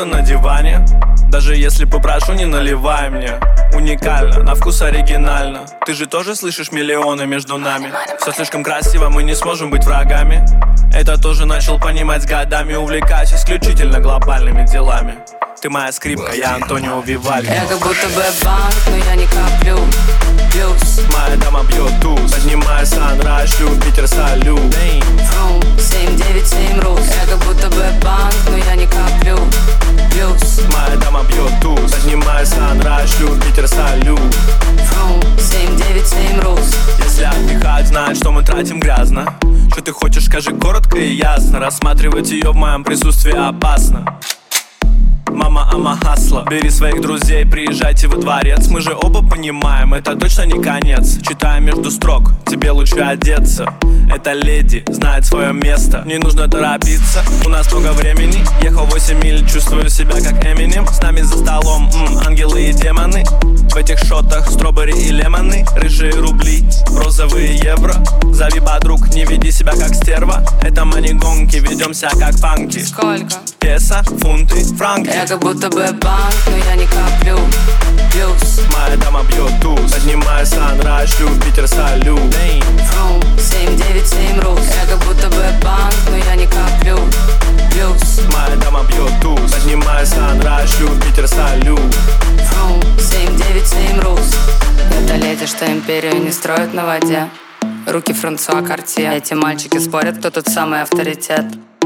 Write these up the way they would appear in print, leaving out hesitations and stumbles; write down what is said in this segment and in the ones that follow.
будто на диване. Даже если попрошу, не наливай мне. Уникально, на вкус оригинально. Ты же тоже слышишь миллионы между нами. Все слишком красиво, мы не сможем быть врагами. Это тоже начал понимать с годами. Увлекаюсь исключительно глобальными делами. Ты моя скрипка, я Антонио Вивальди. Я как будто бы банк, но я не коплю плюс. Моя дама бьет туз. Поднимаю санрайз, шлю в Питер салют. Фрум, 797 рус. Я как будто бы банк, но я не коплю плюс. Моя дама бьет туз. Поднимаю санрайз, шлю в Питер салют. Фрум, 797 рус. Если отдыхать, знать, что мы тратим грязно. Что ты хочешь, скажи коротко и ясно. Рассматривать ее в моем присутствии опасно. Мама, ама хасла. Бери своих друзей, приезжайте во дворец. Мы же оба понимаем, это точно не конец. Читаю между строк, тебе лучше одеться. Эта леди знает свое место. Не нужно торопиться, у нас много времени. Ехал 8 миль, чувствую себя как Эминем. С нами за столом, ангелы и демоны. В этих шотах стробери и лемоны. Рыжие рубли, розовые евро. Зови подруг, не веди себя как стерва. Это мани-гонки, ведемся как панки. Сколько? Песо, фунты, франки. Я как будто бы банк, но я не коплю плюс. Моя дама бьет туз. Поднимаю санрайз, шлю в Питер салют. Фрум, 797 рус. Я как будто бы банк, но я не коплю плюс. Моя дама бьет туз. Поднимаю санрайз, шлю в Питер салют. Фрум, 797 рус. Это леди, что империю не строит на воде. Руки Франсуа Картье. Эти мальчики спорят, кто тут самый авторитет.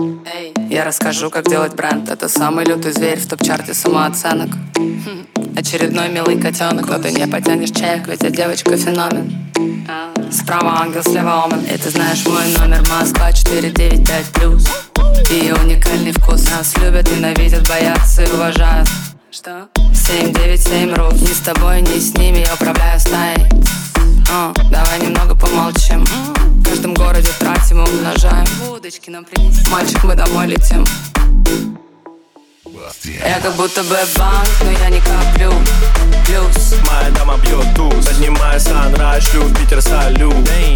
Я расскажу, как делать бренд. Это самый лютый зверь в топ-чарте самооценок. Очередной милый котенок. Но ты не потянешь чек, ведь я девочка феномен. Справа ангел, слева омен. И ты знаешь мой номер, Москва 495+. И уникальный вкус. Нас любят, ненавидят, боятся и уважают. Что? 797 рус. Ни с тобой, ни с ними я управляю стаей. Давай немного помолчим. В каждом городе тратим и умножаем. Удочки нам принеси. Мальчик, мы домой летим. Я как будто бы банк, но я не коплю плюс. Моя дама бьет туз. Поднимаю санрайз, шлю в Питер салют.